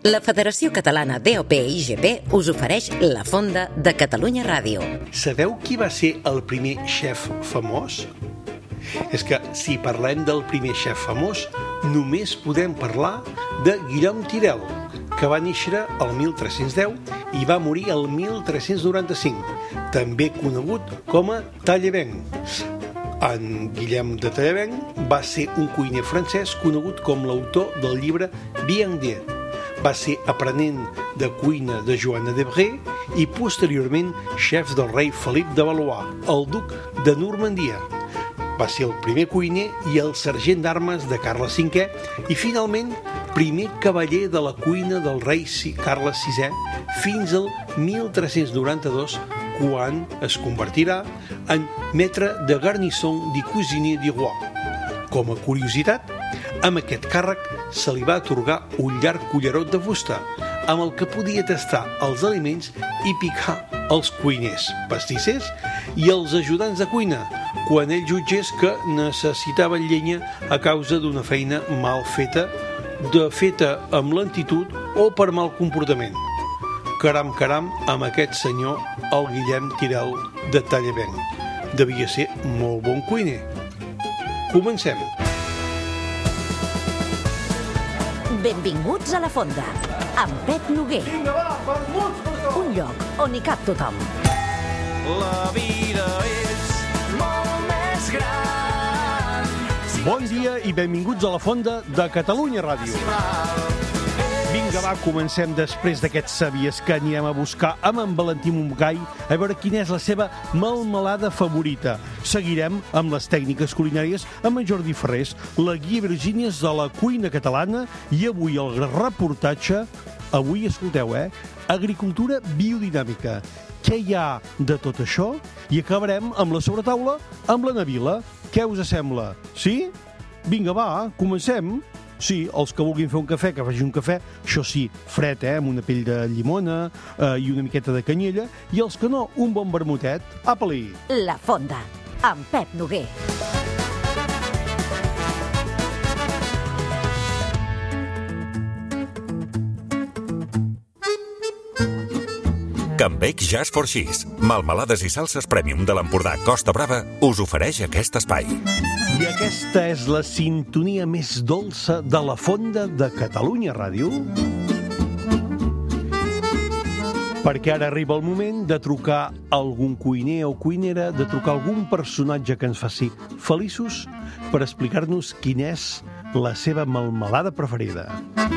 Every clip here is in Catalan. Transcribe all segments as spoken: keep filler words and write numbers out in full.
La Federació Catalana D O P I G P us ofereix la Fonda de Catalunya Ràdio. Sabeu qui va ser el primer xef famós? És que si parlem del primer xef famós, només podem parlar de Guillem Tirel, que va néixer el mil tres-cents deu i va morir el mil tres-cents noranta-cinc, també conegut com a Tallabenc. En Guillem de Tallabenc va ser un cuiner francès conegut com l'autor del llibre Bien Dieu. Va ser aprenent de cuina de Joana de Bré i posteriorment xef del rei Felip de Valois, el duc de Normandia. Va ser el primer cuiner i el sergent d'armes de Carles cinquè i finalment primer cavaller de la cuina del rei Carles sisè fins al mil tres-cents noranta-dos, quan es convertirà en maître de garnison du cuisinier du roi. Com a curiositat, amb aquest càrrec se li va atorgar un llarg cullerot de fusta, amb el que podia tastar els aliments i picar els cuiners, pastissers i els ajudants de cuina, quan ell jutgés que necessitaven llenya a causa d'una feina mal feta, de feta amb lentitud o per mal comportament. Caram, caram, amb aquest senyor, el Guillem Tirel de Tallabenc. Devia ser molt bon cuiner. Comencem. Benvinguts a la Fonda, amb Pep Noguer. Un lloc on hi cap tothom. La vida és molt més gran. Bon dia i benvinguts a la Fonda de Catalunya Ràdio. Vinga, va, comencem després d'aquests savies que anirem a buscar amb en Valentí Montgai a veure quina és la seva melmelada favorita. Seguirem amb les tècniques culinàries amb en Jordi Ferrés, la guia Virgínies de la cuina catalana i avui el reportatge, avui, escolteu, eh, agricultura biodinàmica. Què hi ha de tot això? I acabarem amb la sobretaula amb la Navila. Què us sembla? Sí? Vinga, va, comencem. Sí, els que vulguin fer un cafè, que facin un cafè, això sí, fred, eh, amb una pell de llimona eh, i una miqueta de canyella, i els que no, un bon vermutet. Apa-li! La Fonda, amb Pep Noguer. Can Bec Just for Cheese, melmelades i salses prèmium de l'Empordà Costa Brava, us ofereix aquest espai. I aquesta és la sintonia més dolça de la Fonda de Catalunya Ràdio, perquè ara arriba el moment de trucar algun cuiner o cuinera, de trucar algun personatge que ens faci feliços per explicar-nos quina és la seva melmelada preferida.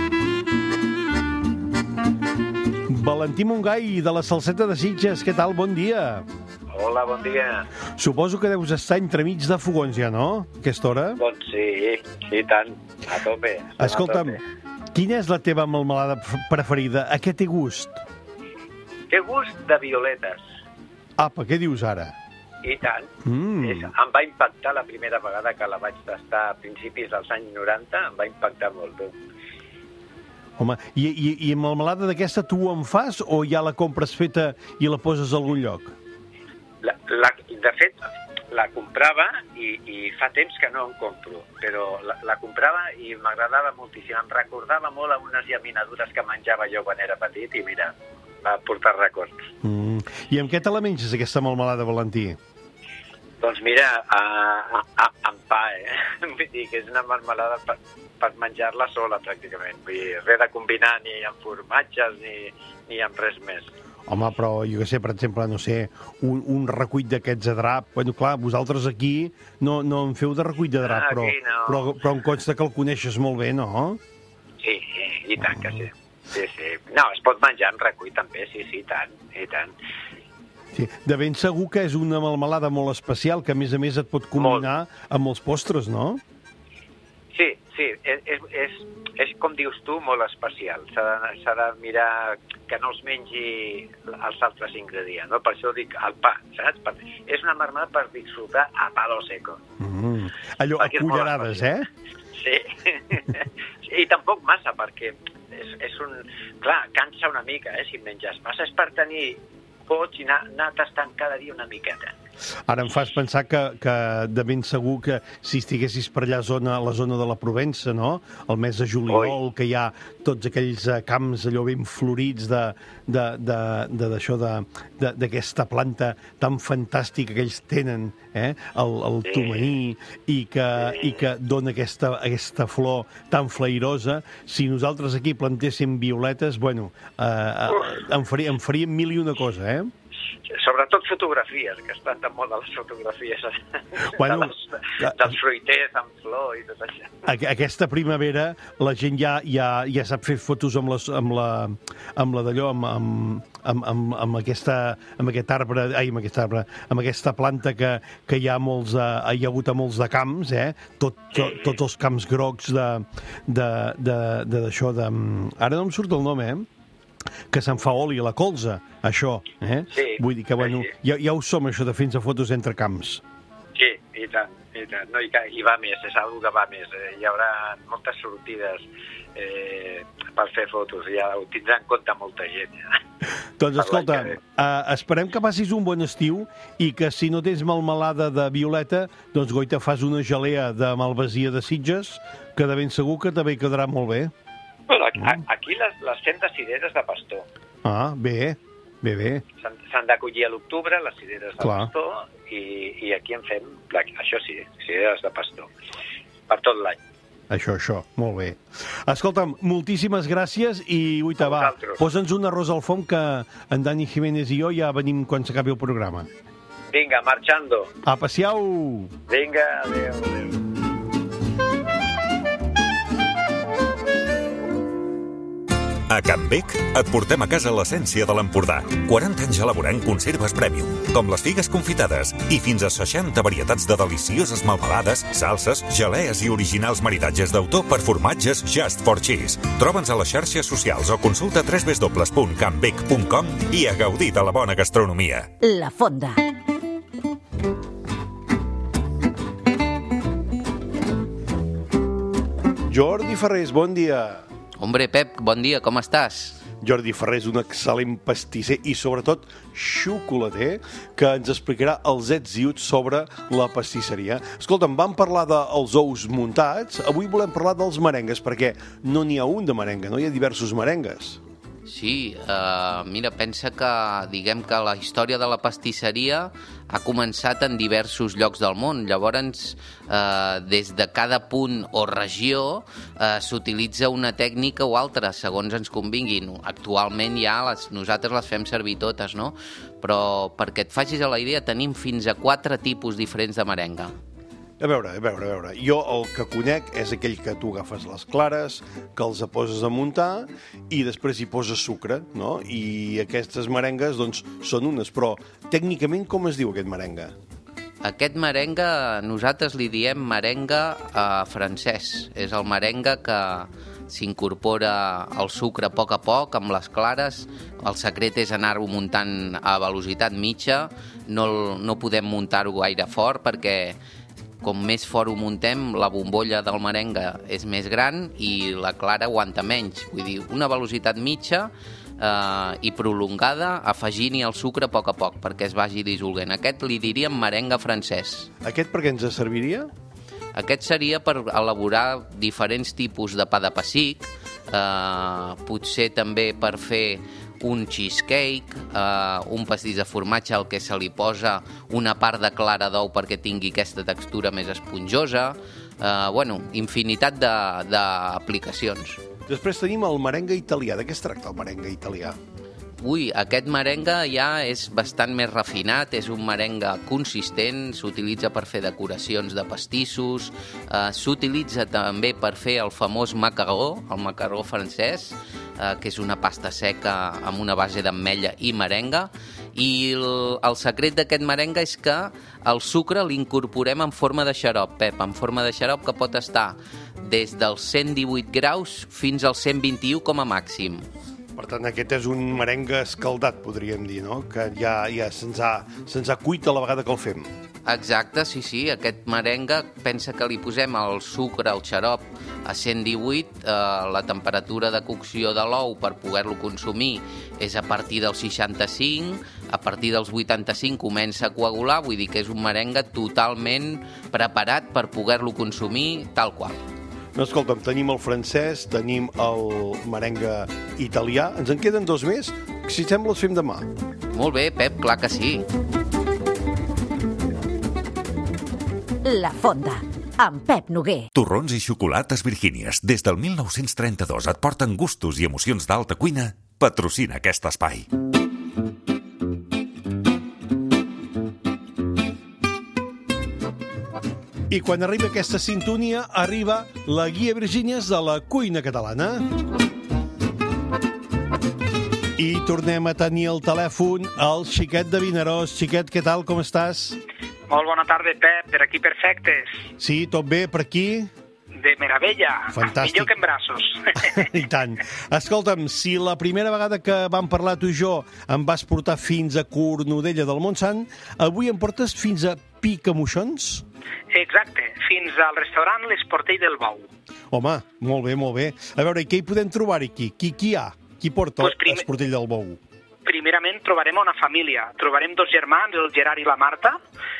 Valentí Montgai, de la Salseta de Sitges, què tal? Bon dia. Hola, bon dia. Suposo que deus estar entremig de fogons ja, no? A aquesta hora? Doncs sí, sí, tant. A tope. Escolta'm, a tope. Quina és la teva melmelada preferida? A què té gust? Té gust de violetes. Apa, què dius ara? I tant. Mm. És, em va impactar la primera vegada que la vaig tastar a principis dels anys noranta, em va impactar molt, tu. Home, i, i, i melmelada d'aquesta tu en fas o ja la compres feta i la poses a algun lloc? La, la, de fet, la comprava i, i fa temps que no en compro, però la, la comprava i m'agradava moltíssim. Em recordava molt a unes llaminadures que menjava jo quan era petit i mira, va portar records. Mm. I amb què te la menges, aquesta melmelada, Valentí? Doncs mira, a, a, a, amb pa, eh? Vull dir que és una melmelada per, per menjar-la sola, pràcticament. Vull dir, res de combinar ni amb formatges ni, ni amb res més. Home, però jo què sé, per exemple, no sé, un, un recull d'aquests de drap. Bueno, clar, vosaltres aquí no, no en feu de recull de drap, ah, però, no. però, però em consta que el coneixes molt bé, no? Sí, i tant que sí. Sí, sí. No, es pot menjar en recull també, sí, sí, i tant, i tant. Sí, de ben segur que és una melmelada molt especial, que a més a més et pot combinar molt. Amb molts postres, no? Sí, sí, és, és, és, és com dius tu, molt especial. S'ha de, s'ha de mirar que no els mengi els altres ingredients, no? Per això dic el pa, saps? Per, és una melmelada per disfrutar a palo seco. Mm. Allò, a cullerades, eh? Sí, i tampoc massa, perquè és, és un... Clar, cansa una mica, eh, si menges massa. És per tenir pots i anar, anar tastant cada dia una miqueta. Ara em fas pensar que, que de ben segur que si estiguessis per allà a zona, la zona de la Provença, no? El mes de juliol, Oi. que hi ha tots aquells camps allò ben florits de, de, de, de, d'això, de, de, d'aquesta planta tan fantàstica que ells tenen, eh? el, el tomaní, i que, i que dona aquesta, aquesta flor tan flairosa. Si nosaltres aquí plantéssim violetes, bueno, eh, en, faria, en faríem mil i una cosa, eh? Sobretot fotografies, que estan de moda les fotografies bueno, de les, dels fruiters amb flor i tot això. Aquesta primavera la gent ja, ja, ja sap fer fotos amb, les, amb la, amb la d'allò, amb, amb, amb, amb, amb, aquesta, amb aquest arbre, ai, amb aquest arbre, amb aquesta planta que, que hi ha molts, uh, hi ha hagut a molts de camps, eh? Tot, tot, tots els camps grocs de, de, de, de, d'això, de, ara no em surt el nom, eh? Que se'n fa oli a la colza, això, eh? Sí, vull dir que, bueno, sí. ja, ja ho som, això de fer-nos fotos entre camps. Sí, i tant, i tant. No, i, i va més, és una que va més. Eh? Hi haurà moltes sortides eh, per fer fotos, ja ho tindrà en compte molta gent. Ja. Doncs escolta, uh, esperem que passis un bon estiu i que si no tens melmelada de violeta, doncs goita, fas una gelea de malvasia de Sitges, que de ben segur que també quedarà molt bé. Bueno, aquí, aquí les, les fem de cireres de pastor. Ah, bé, bé, bé. S'han d'acollir a l'octubre, les cireres de Clar. pastor, i, i aquí en fem, això sí, cireres de pastor, per tot l'any. Això, això, molt bé. Escolta'm, moltíssimes gràcies i, uita, va, posa'ns un arròs al forn que en Dani Jiménez i jo ja venim quan s'acabi el programa. Vinga, marxando. Apa, siau! Vinga, adéu, adéu. A Can Bec et portem a casa l'essència de l'Empordà. quaranta anys elaborant conserves prèmium, com les figues confitades, i fins a seixanta varietats de delicioses melmelades, salses, gelees i originals maridatges d'autor per formatges Just for Cheese. Troba'ns a les xarxes socials o consulta w w w punt can bec punt com i a gaudir de la bona gastronomia. La Fonda. Jordi Ferrés, bon dia. Hombre, Pep, bon dia, com estàs? Jordi Ferrés, un excel·lent pastisser i, sobretot, xocolater, que ens explicarà els ets i uts sobre la pastisseria. Escolta'm, vam parlar dels ous muntats, avui volem parlar dels merengues, perquè no n'hi ha un de merenga, no hi ha diversos merengues. Sí, uh, mira, pensa que, diguem que la història de la pastisseria ha començat en diversos llocs del món. Llavors, uh, des de cada punt o regió uh, s'utilitza una tècnica o altra, segons ens convinguin. Actualment ja les, nosaltres les fem servir totes, no? Però perquè et facis a la idea, tenim fins a quatre tipus diferents de merenga. A veure, a veure, a veure. Jo el que conec és aquell que tu agafes les clares, que els poses a muntar i després hi poses sucre, no? I aquestes merengues, doncs, són unes. Però, tècnicament, com es diu aquest merengue? Aquest merengue, nosaltres li diem merengue eh, francès. És el merengue que s'incorpora el sucre a poc a poc amb les clares. El secret és anar-ho muntant a velocitat mitja. No, no podem muntar-ho gaire fort perquè com més fort ho muntem, la bombolla del merengue és més gran i la clara aguanta menys. Vull dir, una velocitat mitja eh, i prolongada, afegint-hi el sucre a poc a poc perquè es vagi dissolvent. Aquest li diríem merengue francès. Aquest per què ens serviria? Aquest seria per elaborar diferents tipus de pa de pessic, eh, potser també per fer un cheesecake, eh, un pastís de formatge al que se li posa una part de clara d'ou perquè tingui aquesta textura més esponjosa, eh, bueno, infinitat d'aplicacions. Després tenim el merengue italià. De què es tracta el merengue italià? Ui, aquest merengue ja és bastant més refinat, és un merengue consistent, s'utilitza per fer decoracions de pastissos, eh, s'utilitza també per fer el famós macaró, el macaró francès, eh, que és una pasta seca amb una base d'ametlla i merengue, i el, el secret d'aquest merengue és que el sucre l'incorporem en forma de xarop, Pep, en forma de xarop que pot estar des dels cent divuit graus fins als cent vint-i-u com a màxim. Per tant, aquest és un merengue escaldat, podríem dir, no? Que ja, ja se'ns ha, se'ns ha cuit a la vegada que el fem. Exacte, sí, sí, aquest merengue, pensa que li posem el sucre, el xarop, a cent divuit, eh, la temperatura de cocció de l'ou per poder-lo consumir és a partir dels seixanta-cinc, a partir dels vuitanta-cinc comença a coagular, vull dir que és un merengue totalment preparat per poder-lo consumir tal qual. No, escolta'm, tenim el francès, tenim el merengue italià, ens en queden dos més, si sembla els fem demà. Molt bé, Pep, clar que sí. La Fonda, amb Pep Noguer. Torrons i xocolates Virgínies, des del mil nou-cents trenta-dos et porten gustos i emocions d'alta cuina, patrocina aquest espai. I quan arriba aquesta sintonia, arriba la Guia Virgínies de la cuina catalana. I tornem a tenir al telèfon el Xiquet de Vinaròs. Xiquet, què tal, com estàs? Molt bona tarda, Pep. Per aquí perfectes. Sí, tot bé per aquí? De meravella. Fantàstic. Millor que en braços. I tant. Escolta'm, si la primera vegada que vam parlar tu i jo em vas portar fins a Cornudella del Montsant, avui em portes fins a Picamoixons? Exacte, fins al restaurant l'Esportell del Bou. Home, molt bé, molt bé. A veure, què hi podem trobar aquí? Qui, qui hi ha? Qui porta Pues primer- l'Esportell del Bou? Primerament trobarem una família. Trobarem dos germans, el Gerard i la Marta,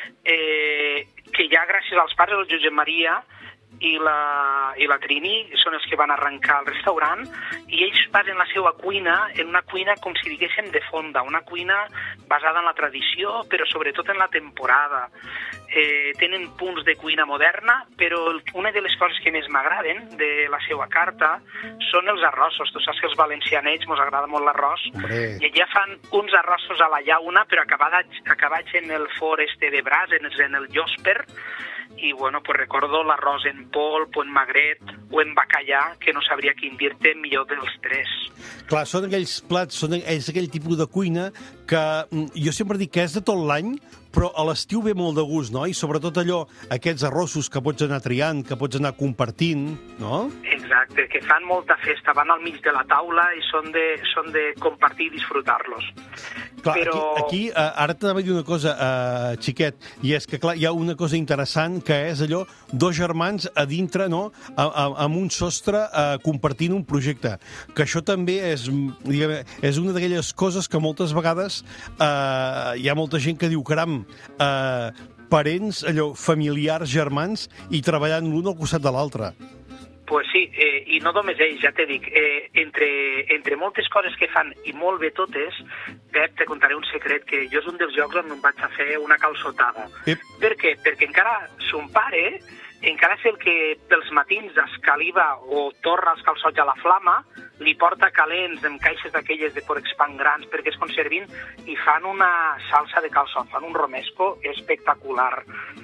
eh, que ja gràcies als pares, el Josep Maria i la, i la Trini, són els que van arrencar el restaurant, i ells basen la seva cuina en una cuina, com si diguéssim, de fonda, una cuina basada en la tradició, però sobretot en la temporada. Eh, tenen punts de cuina moderna, però el, una de les coses que més m'agraden de la seva carta són els arrossos. Tu saps que els valencianets mos agrada molt l'arròs, Hombre. i allà fan uns arrossos a la llauna, però acabats, acabats en el for este de braç, en, en el llosper, i bueno, pues recordo l'arròs en polp o en magret o en bacallà, que no sabria quin dir-te millor dels tres. Clar, són aquells plats, són, és aquell tipus de cuina que mm, jo sempre dic que és de tot l'any, però a l'estiu ve molt de gust, no? I sobretot allò, aquests arrossos que pots anar triant, que pots anar compartint, no? Exacte, que fan molta festa, van al mig de la taula i són de, són de compartir i disfrutar-los. Clar, Però... aquí, aquí eh, ara t'anava a dir una cosa, eh, Xiquet, i és que clar, hi ha una cosa interessant que és allò, dos germans a dintre, no?, a, a, amb un sostre eh, compartint un projecte, que això també és, diguem, és una d'aquelles coses que moltes vegades eh, hi ha molta gent que diu, caram, eh, parents, allò, familiars, germans, i treballant l'un al costat de l'altre. Pues sí, eh, i no només ells, ja t'he dic, eh, entre, entre moltes coses que fan, i molt bé totes, Pep, te contaré un secret, que jo és un dels llocs on em vaig a fer una calçotada. Ep. Per què? Perquè encara son pare, encara és el que pels matins escaliva o torra els calçots a la flama, li porta calents en caixes d'aquelles de porexpan grans perquè es conservin, i fan una salsa de calçot, fan un romesco espectacular.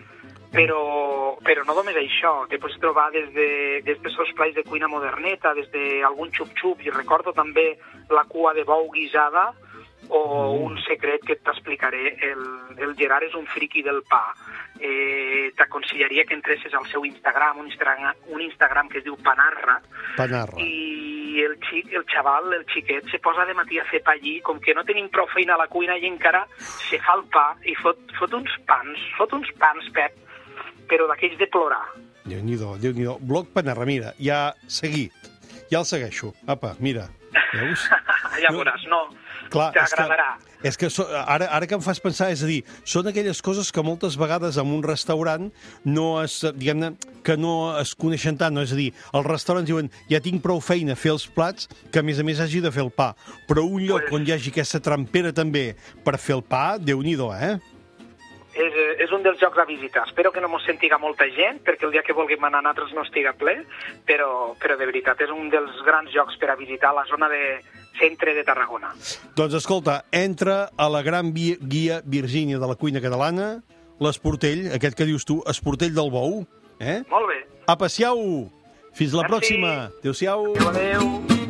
Però, però no només això, te pots trobar des de, des de sos plats de cuina moderneta, des d'algun xup-xup, i recordo també la cua de bou guisada, o un secret que t'explicaré. El, el Gerard és un friqui del pa. Eh, T'aconsellaria que entressis al seu Instagram, un Instagram, un Instagram que es diu Panarra, Panarra. i el xic, el xaval, el xiquet, se posa de matí a fer pa allí, com que no tenim prou feina a la cuina i encara se fa el pa i fot, fot uns pans, fot uns pans, Pep, però d'aquells de plorar. Déu-n'hi-do, Déu-n'hi-do. Blog Panarra, mira, ja seguit. Ja el segueixo. Apa, mira. Veus? Ja veuràs, no, Clar, t'agradarà. És que, és que so, ara, ara que em fas pensar, és a dir, són aquelles coses que moltes vegades en un restaurant no es, diguem-ne, que no es coneixen tant, no? És a dir, els restaurants diuen, ja tinc prou feina a fer els plats, que a més a més hagi de fer el pa. Però un lloc Pues... on hi hagi aquesta trampera també per fer el pa, Déu-n'hi-do, eh? És, és un dels llocs a visitar. Espero que no mos sentiga molta gent, perquè el dia que vulguem anar a nosaltres no estiga ple, però, però de veritat és un dels grans llocs per a visitar la zona de centre de Tarragona. Doncs escolta, entra a la gran via, guia Virgínia de la cuina catalana, l'Esportell, aquest que dius tu, Esportell del Bou, eh? Molt bé. Apa, siau! Fins la Merci. pròxima! Adéu-siau! Adéu, adéu.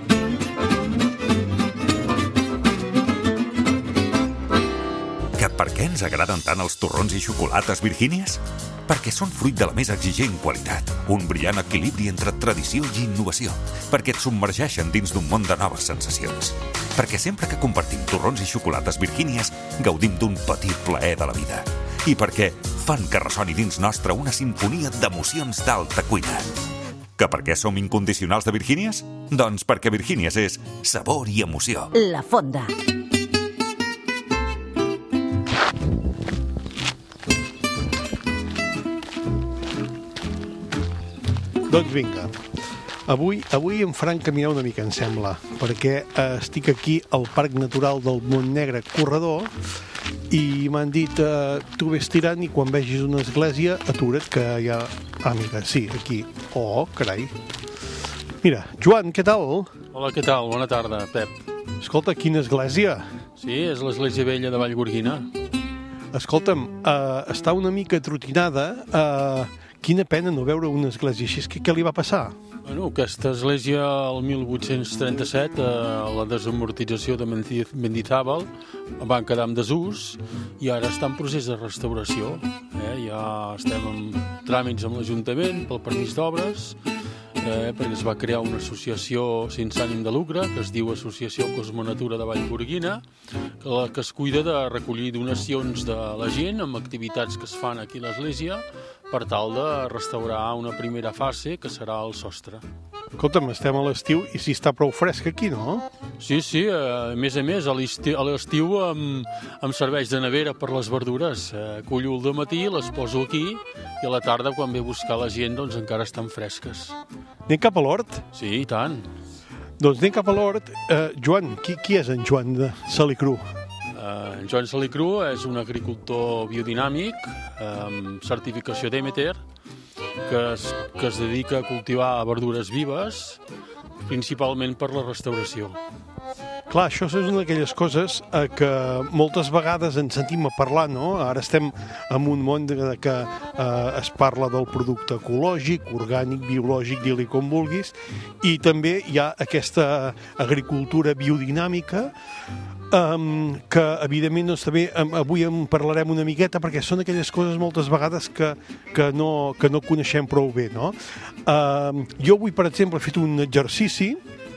Que per què ens agraden tant els torrons i xocolates Virgínies? Perquè són fruit de la més exigent qualitat, un brillant equilibri entre tradició i innovació, perquè et submergeixen dins d'un món de noves sensacions. Perquè sempre que compartim torrons i xocolates Virgínies, gaudim d'un petit plaer de la vida. I perquè fan que ressoni dins nostre una simfonia d'emocions d'alta cuina. Que per què som incondicionals de Virgínies? Doncs perquè Virgínies és sabor i emoció. La Fonda. Doncs vinga. Avui, avui em faran caminar una mica, em sembla, perquè eh, estic aquí al Parc Natural del Montnegre Corredor i m'han dit eh, tu ves tirant i quan vegis una església atura't que hi ha... Ah, mira, sí, aquí. Oh, carai. Mira, Joan, què tal? Hola, què tal? Bona tarda, Pep. Escolta, quina església? Sí, és l'església vella de Vallgorguina. Escolta'm, eh, està una mica trotinada. Eh, quina pena no veure una església així. Què, què li va passar? Bueno, aquesta església, el mil vuit-cents trenta-set, a la desamortització de Mendizábal, van quedar en desús i ara està en procés de restauració. Eh? Ja estem en tràmits amb l'Ajuntament pel permís d'obres, eh, perquè es va crear una associació sense ànim de lucre, que es diu Associació Cosmonatura de Vallgorguina, que, que es cuida de recollir donacions de la gent amb activitats que es fan aquí a l'església, per tal de restaurar una primera fase, que serà el sostre. Escolta'm, estem a l'estiu i si està prou fresc aquí, no? Sí, sí, a més a més, a l'estiu em, em serveix de nevera per les verdures. Eh, cullo al matí, les poso aquí i a la tarda, quan ve a buscar la gent, doncs encara estan fresques. Anem cap a l'hort? Sí, i tant. Doncs anem cap a l'hort. Eh, Joan, qui, qui és en Joan de Salicru? Uh, en Joan Salicru és un agricultor biodinàmic amb certificació Demeter que es, que es dedica a cultivar verdures vives, principalment per la restauració. Clar, això és una d'aquelles coses eh, que moltes vegades ens sentim a parlar, no? Ara estem en un món de, de que eh, es parla del producte ecològic, orgànic, biològic, di-li com vulguis, i també hi ha aquesta agricultura biodinàmica Um, que evidentment doncs, també um, avui en parlarem una miqueta perquè són aquelles coses moltes vegades que, que, no, que no coneixem prou bé, no? Um, jo avui, per exemple, he fet un exercici,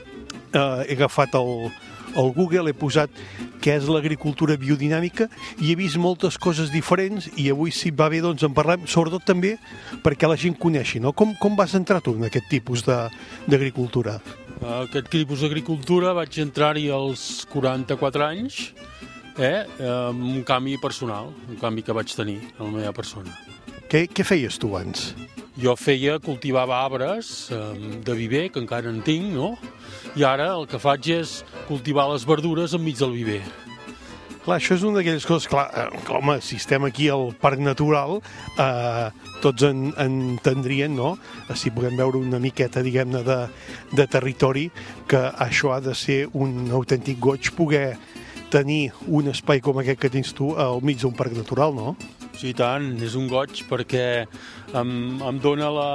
uh, he agafat el, el Google, he posat què és l'agricultura biodinàmica i he vist moltes coses diferents i avui, si va bé, doncs en parlem, sobretot també perquè la gent coneixi, no? Com, com vas entrar tu en aquest tipus d'agricultura? Aquest tipus d'agricultura vaig entrar-hi als quaranta-quatre anys, eh, amb un canvi personal, un canvi que vaig tenir en la meva persona. Què, què feies tu abans? Jo feia, cultivava arbres eh, de viver, que encara en tinc, no? I ara el que faig és cultivar les verdures enmig del viver. Clar, això és una d'aquelles coses, clar, eh, home, si estem aquí al Parc Natural, eh, tots en, entendrien, no?, si podem veure una miqueta, diguem-ne, de, de territori, que això ha de ser un autèntic goig poder tenir un espai com aquest que tens tu al mig d'un parc natural, no? Sí, tant, és un goig perquè em, em dona la...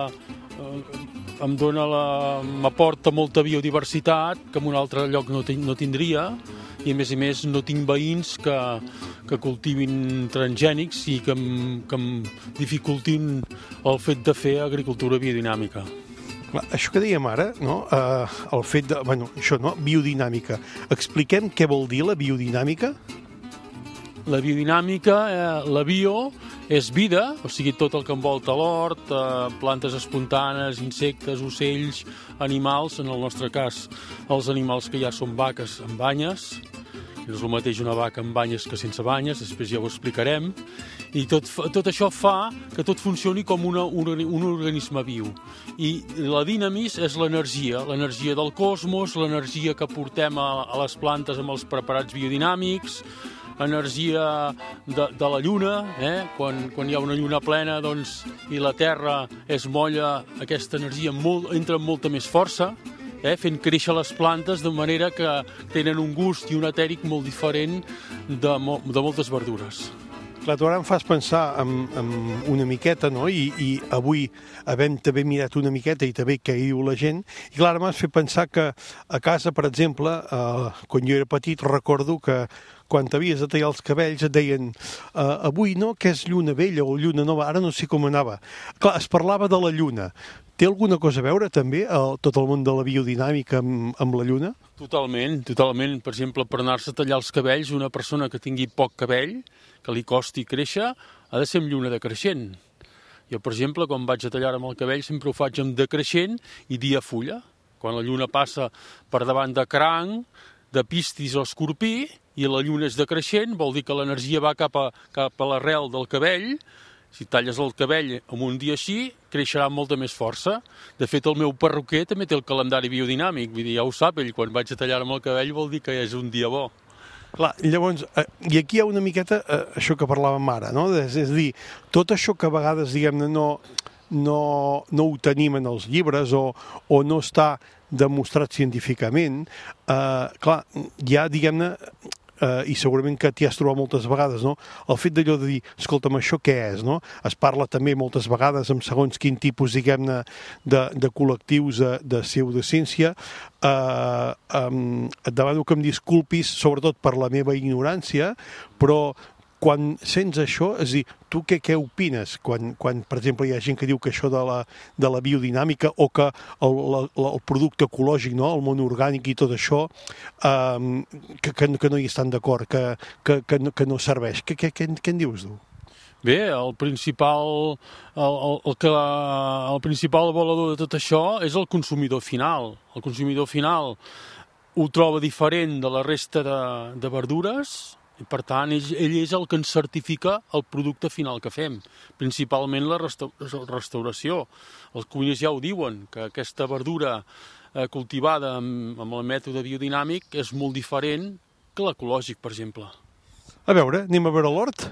em dona la... m'aporta molta biodiversitat que en un altre lloc no, no tindria, i a més a més no tinc veïns que, que cultivin transgènics i que em, que em dificultin el fet de fer agricultura biodinàmica. Clar, això que dèiem ara, no? Uh, el fet de... Bueno, això, no? Biodinàmica. Expliquem què vol dir la biodinàmica? La biodinàmica, eh, la bio és vida, o sigui, tot el que envolta l'hort, eh, plantes espontanes, insectes, ocells, animals, en el nostre cas, els animals que ja són vaques amb banyes, és el mateix una vaca amb banyes que sense banyes, després ja ho explicarem, i tot, tot això fa que tot funcioni com una, un, un organisme viu. I la dinamis és l'energia, l'energia del cosmos, l'energia que portem a, a les plantes amb els preparats biodinàmics, energia de, de la lluna, eh? quan, quan hi ha una lluna plena, doncs, i la Terra es molla, aquesta energia molt, entra amb molta més força, eh? fent créixer les plantes de manera que tenen un gust i un etèric molt diferent de, mo, de moltes verdures. Clar, tu ara em fas pensar en, en una miqueta, no? I, i avui havem també mirat una miqueta i també què diu la gent, i clar, m'has fet pensar que a casa, per exemple, eh, quan jo era petit, recordo que quan t'havies de tallar els cabells et deien uh, avui no, que és lluna vella o lluna nova, ara no sé com anava. Clar, es parlava de la lluna. Té alguna cosa a veure també el, tot el món de la biodinàmica amb, amb la lluna? Totalment, totalment. Per exemple, per anar-se a tallar els cabells, una persona que tingui poc cabell, que li costi créixer, ha de ser amb lluna decreixent. Jo, per exemple, quan vaig a tallar amb el cabell, sempre ho faig amb decreixent i dia fulla. Quan la lluna passa per davant de cranc, de pistis o escorpí, i la lluna és decreixent, vol dir que l'energia va cap a, cap a l'arrel del cabell. Si talles el cabell en un dia així, creixerà amb molta més força. De fet, el meu perruquer també té el calendari biodinàmic, vull dir, ja ho sap ell, quan vaig a tallar amb el cabell vol dir que és un dia bo. Clar, llavors, eh, i aquí hi ha una miqueta eh, això que parlàvem ara, no? És, és a dir, tot això que a vegades, diguem-ne, no, no, no ho tenim en els llibres o, o no està demostrat científicament, eh, clar, ja, diguem-ne, Uh, i segurament que t'hi has trobat moltes vegades, no? El fet d'allò de dir, escolta'm, això què és, no? Es parla també moltes vegades amb segons quin tipus, diguem-ne, de, de col·lectius de, de pseudociència. Uh, um, et demano que em disculpis, sobretot per la meva ignorància, però quan sents això, és a dir, tu què, què opines quan, quan, per exemple, hi ha gent que diu que això de la, de la biodinàmica o que el, la, el producte ecològic, no? El món orgànic i tot això, um, que, que, que no hi estan d'acord, que, que, que, no, que no serveix. Què, què, què, què en dius, tu? Bé, el principal, el, el, el, que, el principal avalador de tot això és el consumidor final. El consumidor final ho troba diferent de la resta de, de verdures, i per tant, ell, ell és el que ens certifica el producte final que fem, principalment la resta restauració. Els cuiners ja ho diuen, que aquesta verdura eh, cultivada amb, amb el mètode biodinàmic és molt diferent que l'ecològic, per exemple. A veure, anem a veure l'hort?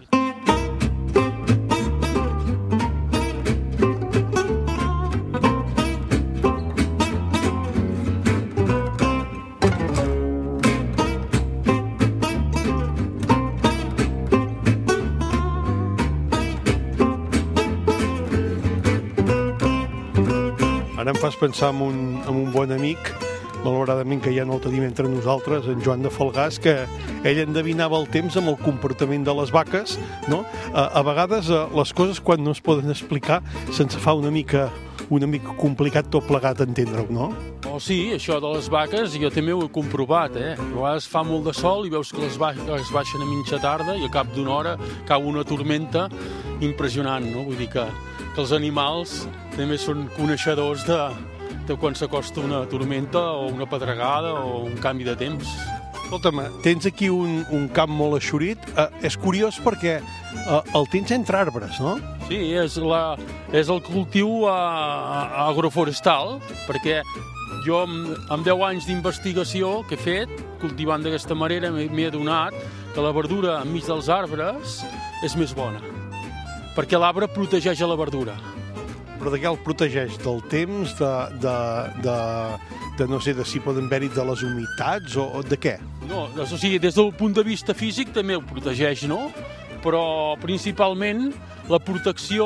Ara em fas pensar en un, en un bon amic, malauradament que ja no el tenim entre nosaltres, en Joan de Falgàs, que ell endevinava el temps amb el comportament de les vaques, no? A, a vegades les coses, quan no es poden explicar, se'ns fa una mica, una mica complicat tot plegat entendre-ho, no? Oh, sí, això de les vaques jo també ho he comprovat, eh? A vegades fa molt de sol i veus que les vaques baixen a mitja tarda i a cap d'una hora cau una tormenta impressionant, no? Vull dir que, que els animals també són coneixedors de, de quan s'acosta una tormenta o una pedregada o un canvi de temps. Escolta'm, tens aquí un, un camp molt eixurit. Uh, és curiós perquè uh, el tens entre arbres, no? Sí, és, la, és el cultiu uh, agroforestal, perquè jo amb, amb deu anys d'investigació que he fet, cultivant d'aquesta manera, m'he adonat que la verdura enmig dels arbres és més bona, perquè l'arbre protegeix a la verdura. Però de què el protegeix? Del temps, de, de, de, de no sé, de si poden haver-hi de les humitats o, o de què? No, o sigui, des del punt de vista físic també ho protegeix, no? Però principalment la protecció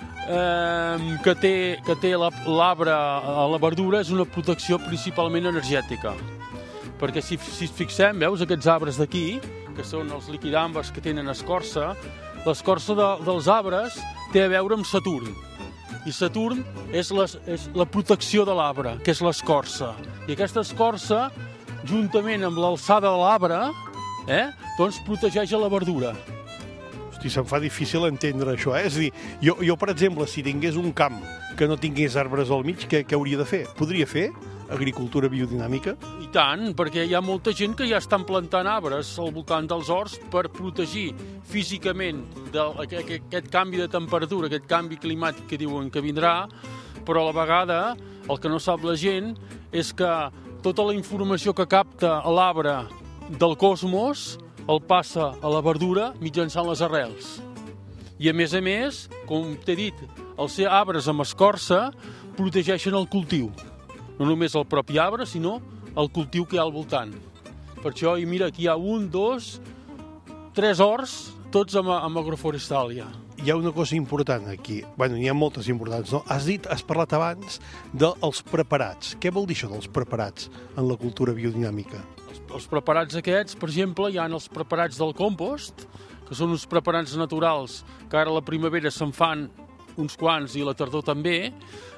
eh, que té, que té l'arbre a la verdura és una protecció principalment energètica. Perquè si, si fixem, veus aquests arbres d'aquí, que són els liquidàmbers que tenen escorça, l'escorça de, dels arbres té a veure amb Saturn. I Saturn és la, és la protecció de l'arbre, que és l'escorça. I aquesta escorça, juntament amb l'alçada de l'arbre, eh, doncs protegeix a la verdura. Hosti, se'm fa difícil entendre això, eh? És a dir, jo, jo, per exemple, si tingués un camp que no tingués arbres al mig, què, què hauria de fer? Podria fer agricultura biodinàmica? I tant, perquè hi ha molta gent que ja estan plantant arbres al voltant dels horts per protegir físicament del, aquest, aquest canvi de temperatura, aquest canvi climàtic que diuen que vindrà, però a la vegada el que no sap la gent és que tota la informació que capta l'arbre del cosmos el passa a la verdura mitjançant les arrels. I a més a més, com t'he dit, els arbres amb escorça protegeixen el cultiu. No només el propi arbre, sinó el cultiu que hi ha al voltant. Per això, i mira, aquí hi ha un, dos, tres horts, tots amb, amb agroforestal ja. Hi ha una cosa important aquí. Bueno, n'hi ha moltes importants, no? Has dit, has parlat abans dels preparats. Què vol dir això dels preparats en la cultura biodinàmica? Els, els preparats aquests, per exemple, hi ha els preparats del compost, que són uns preparats naturals que ara a la primavera se'n fan uns quants i a la tardor també,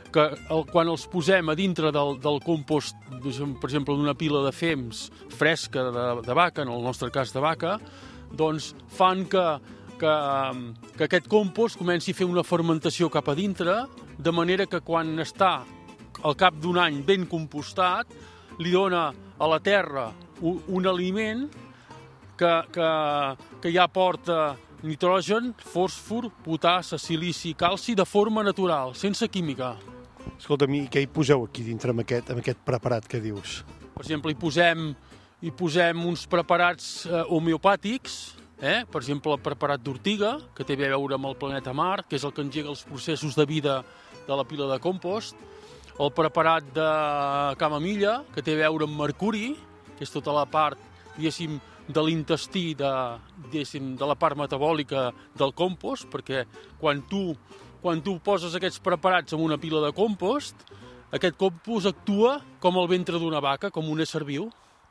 que el, quan els posem a dintre del, del compost, per exemple, d'una pila de fems fresca de, de vaca, en el nostre cas de vaca, doncs fan que, que, que aquest compost comenci a fer una fermentació cap a dintre, de manera que quan està al cap d'un any ben compostat, li dona a la terra un, un aliment que, que, que ja porta nitrogen, fòsfor, potàs, silici, calci, de forma natural, sense química. Escolta'm, i què hi poseu aquí dintre amb aquest, amb aquest preparat que dius? Per exemple, hi posem, hi posem uns preparats eh, homeopàtics, eh? Per exemple, el preparat d'ortiga, que té a veure amb el planeta Mart, que és el que engega els processos de vida de la pila de compost, el preparat de camamilla, que té a veure amb mercuri, que és tota la part, diguéssim, de l'intestí, de, de la part metabòlica del compost, perquè quan tu, quan tu poses aquests preparats en una pila de compost, aquest compost actua com el ventre d'una vaca, com un ésser viu.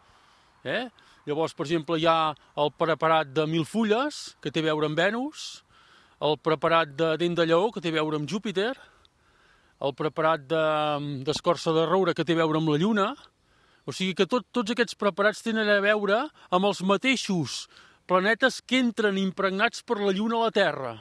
Eh? Llavors, per exemple, hi ha el preparat de mil fulles, que té a veure amb Venus, el preparat de dent de lleó, que té a veure amb Júpiter, el preparat d'escorça de, de roure, que té a veure amb la Lluna. O sigui que tot, tots aquests preparats tenen a veure amb els mateixos planetes que entren impregnats per la Lluna a la Terra.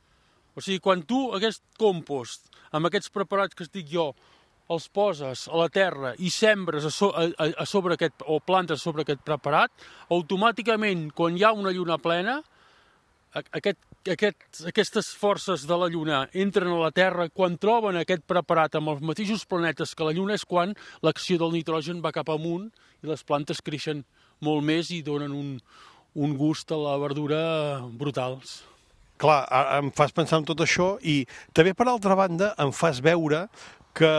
O sigui, quan tu aquest compost, amb aquests preparats que es dic jo, els poses a la terra i sembres a, so, a, a sobre aquest, o plantes sobre aquest preparat, automàticament, quan hi ha una lluna plena, aquest, aquest, aquestes forces de la lluna entren a la terra. Quan troben aquest preparat amb els mateixos planetes que la lluna és quan l'acció del nitrogen va cap amunt i les plantes creixen molt més i donen un, un gust a la verdura brutals. Clar, em fas pensar en tot això i també, per altra banda, em fas veure que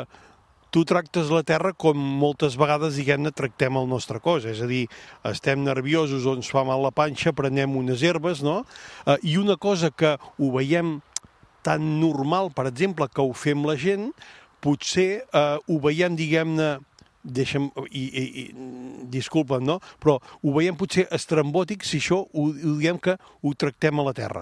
tu tractes la terra com moltes vegades, diguem-ne, tractem el nostre cos. És a dir, estem nerviosos o ens fa mal la panxa, prenem unes herbes, no? Eh, I una cosa que ho veiem tan normal, per exemple, que ho fem la gent, potser eh, ho veiem, diguem-ne, deixa'm, i, i, i, disculpa'm, no? Però ho veiem potser estrambòtic si això ho, ho diem que ho tractem a la terra.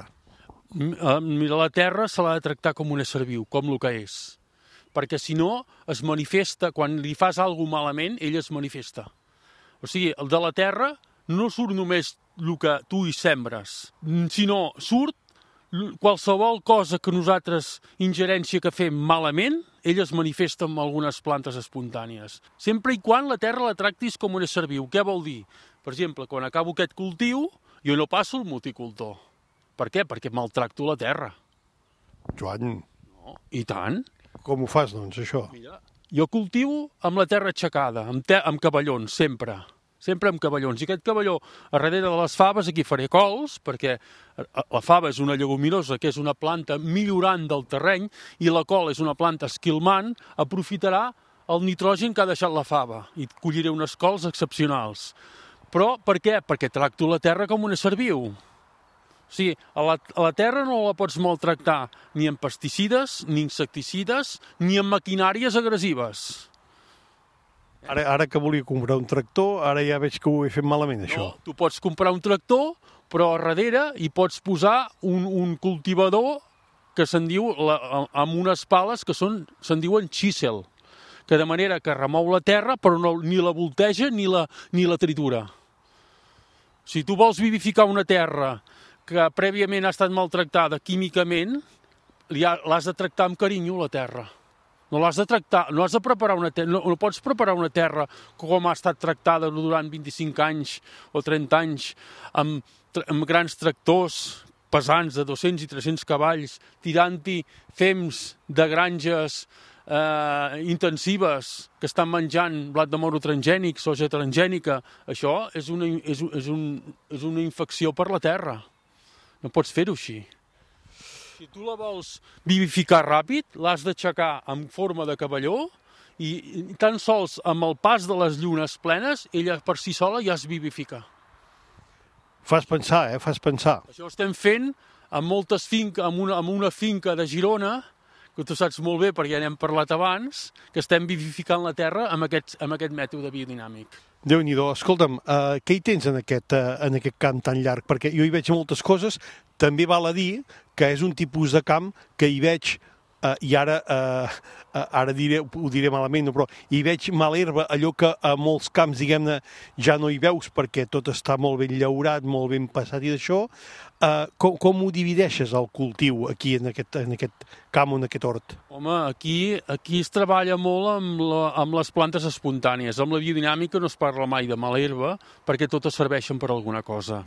Mira, la terra se l'ha de tractar com un ésser viu, com el que és. Perquè si no, es manifesta, quan li fas alguna cosa malament, ell es manifesta. O sigui, el de la terra no surt només el que tu hi sembres, sinó surt qualsevol cosa que nosaltres, ingerència que fem malament, ell es manifesta amb algunes plantes espontànies. Sempre i quan la terra la tractis com un ésser viu. Què vol dir? Per exemple, quan acabo aquest cultiu, jo no passo el multicultor. Per què? Perquè maltracto la terra. Joan. No, i tant. Com ho fas, doncs, això? Mira, jo cultivo amb la terra aixecada, amb, te amb cavallons, sempre. Sempre amb cavallons. I aquest cavalló, a darrere de les faves, aquí faré cols, perquè la fava és una lleguminosa, que és una planta millorant del terreny, i la col és una planta esquilmant, aprofitarà el nitrogen que ha deixat la fava, i colliré unes cols excepcionals. Però per què? Perquè tracto la terra com un ésser viu. O sigui, a la, a la terra no la pots maltractar ni amb pesticides, ni insecticides, ni amb maquinàries agressives. Ara, ara que volia comprar un tractor, ara ja veig que ho he fet malament, això. No, tu pots comprar un tractor, però a darrere hi pots posar un, un cultivador que se'n diu, la, amb unes pales que són, se'n diuen chisel, que de manera que remou la terra, però no, ni la volteja ni la, ni la tritura. Si tu vols vivificar una terra que prèviament ha estat maltractada químicament, l'has de tractar amb carinyo, la terra. No l'has de tractar, no has de preparar una terra, no, no pots preparar una terra com ha estat tractada durant vint-i-cinc anys o trenta anys, amb, amb grans tractors pesants de dos-cents i tres-cents cavalls, tirant-hi fems de granges eh, intensives que estan menjant blat de moro transgènic, soja transgènica. Això és una, és, és, un, és una infecció per la terra. No pots fer-ho així. Si tu la vols vivificar ràpid, l'has d'aixecar en forma de cavalló i, i tan sols amb el pas de les llunes plenes, ella per si sola ja es vivifica. Fas pensar, eh? Fas pensar. Això estem fent amb moltes finques, amb una, amb una finca de Girona, que tu saps molt bé perquè ja n'hem parlat abans, que estem vivificant la terra amb aquest, amb aquest mètode biodinàmic. Déu-n'hi-do. Escolta'm, uh, què hi tens en aquest, uh, en aquest camp tan llarg? Perquè jo hi veig moltes coses. També val a dir que és un tipus de camp que hi veig Uh, I ara, uh, uh, ara diré, ho diré malament, no, però hi veig mala herba, allò que a molts camps, diguem-ne, ja no hi veus perquè tot està molt ben llaurat, molt ben passat i d'això. Uh, com, com ho divideixes, el cultiu, aquí, en aquest, en aquest camp o en aquest hort? Home, aquí, aquí es treballa molt amb, la, amb les plantes espontànies. Amb la biodinàmica no es parla mai de mala herba perquè totes serveixen per alguna cosa.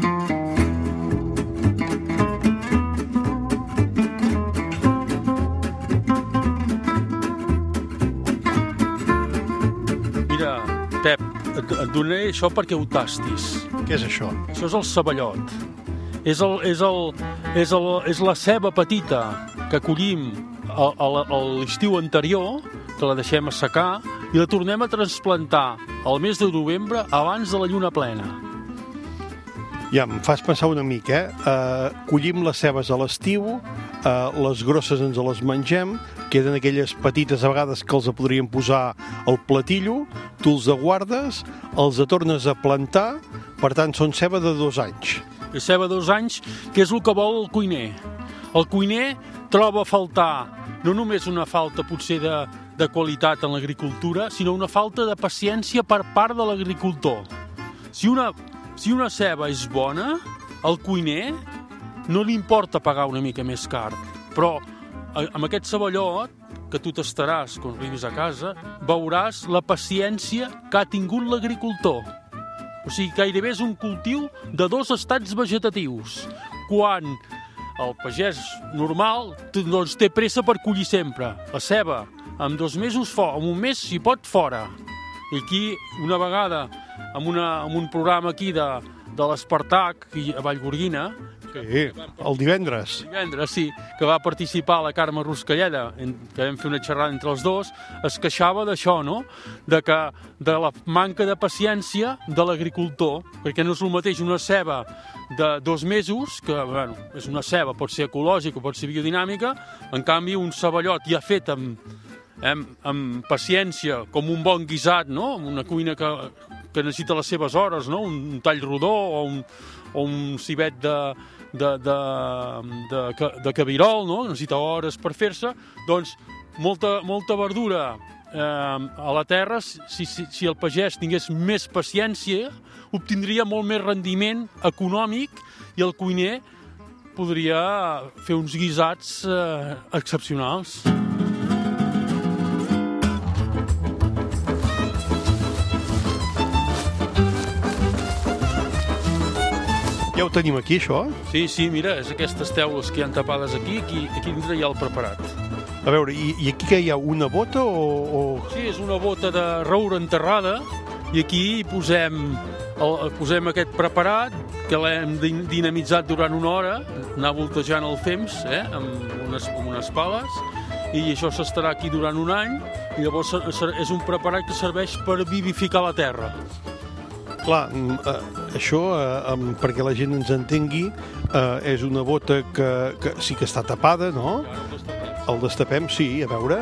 Pep, et, et donaré això perquè ho tastis. Què és això? Això és el ceballot. És, el, és, el, és, el, és la ceba petita que collim a, a, a l'estiu anterior, que la deixem assecar, i la tornem a transplantar al mes de novembre abans de la lluna plena. Ja, em fas pensar una mica, eh? Uh, collim les cebes a l'estiu, uh, les grosses ens les mengem, queden aquelles petites a vegades que els podríem posar al platillo, tu els guardes, els tornes a plantar, per tant són ceba de dos anys. És ceba de dos anys, que és el que vol el cuiner. El cuiner troba a faltar no només una falta potser de, de qualitat en l'agricultura, sinó una falta de paciència per part de l'agricultor. Si una... Si una ceba és bona, al cuiner no li importa pagar una mica més car. Però amb aquest ceballot, que tu tastaràs quan arribis a casa, veuràs la paciència que ha tingut l'agricultor. O sigui, gairebé és un cultiu de dos estats vegetatius. Quan el pagès normal doncs, té pressa per collir sempre. La ceba, amb dos mesos fora, amb un mes, si pot, fora. I aquí, una vegada, amb, una, amb un programa aquí de, de l'Espartac, a Vallgorguina... Sí, el divendres. El divendres, sí, que va participar la Carme Ruscalleda, que vam fer una xerrada entre els dos, es queixava d'això, no?, de, que, de la manca de paciència de l'agricultor, perquè no és el mateix una ceba de dos mesos, que, bueno, és una ceba, pot ser ecològica, pot ser biodinàmica, en canvi un ceballot ja fet amb... Amb, amb paciència, com un bon guisat, no? Una cuina que, que necessita les seves hores, no? Un, un tall rodó o un, o un civet de, de, de, de, de cabirol, no? Necessita hores per fer-se. Doncs molta, molta verdura eh, a la terra, si, si, si el pagès tingués més paciència, obtindria molt més rendiment econòmic i el cuiner podria fer uns guisats eh, excepcionals. Ja ho tenim aquí, això? Sí, sí, mira, és aquestes teules que hi ha tapades aquí, aquí, aquí dintre hi ha el preparat. A veure, i, i aquí que hi ha una bota o, o...? Sí, és una bota de roure enterrada i aquí posem, el, posem aquest preparat que l'hem dinamitzat durant una hora, anar voltejant el temps, eh, amb unes, amb unes pales, i això s'estarà aquí durant un any i llavors és un preparat que serveix per vivificar la terra. Clar, eh, això, eh, perquè la gent ens entengui, eh, és una bota que, que sí que està tapada, no? El destapem, sí, a veure.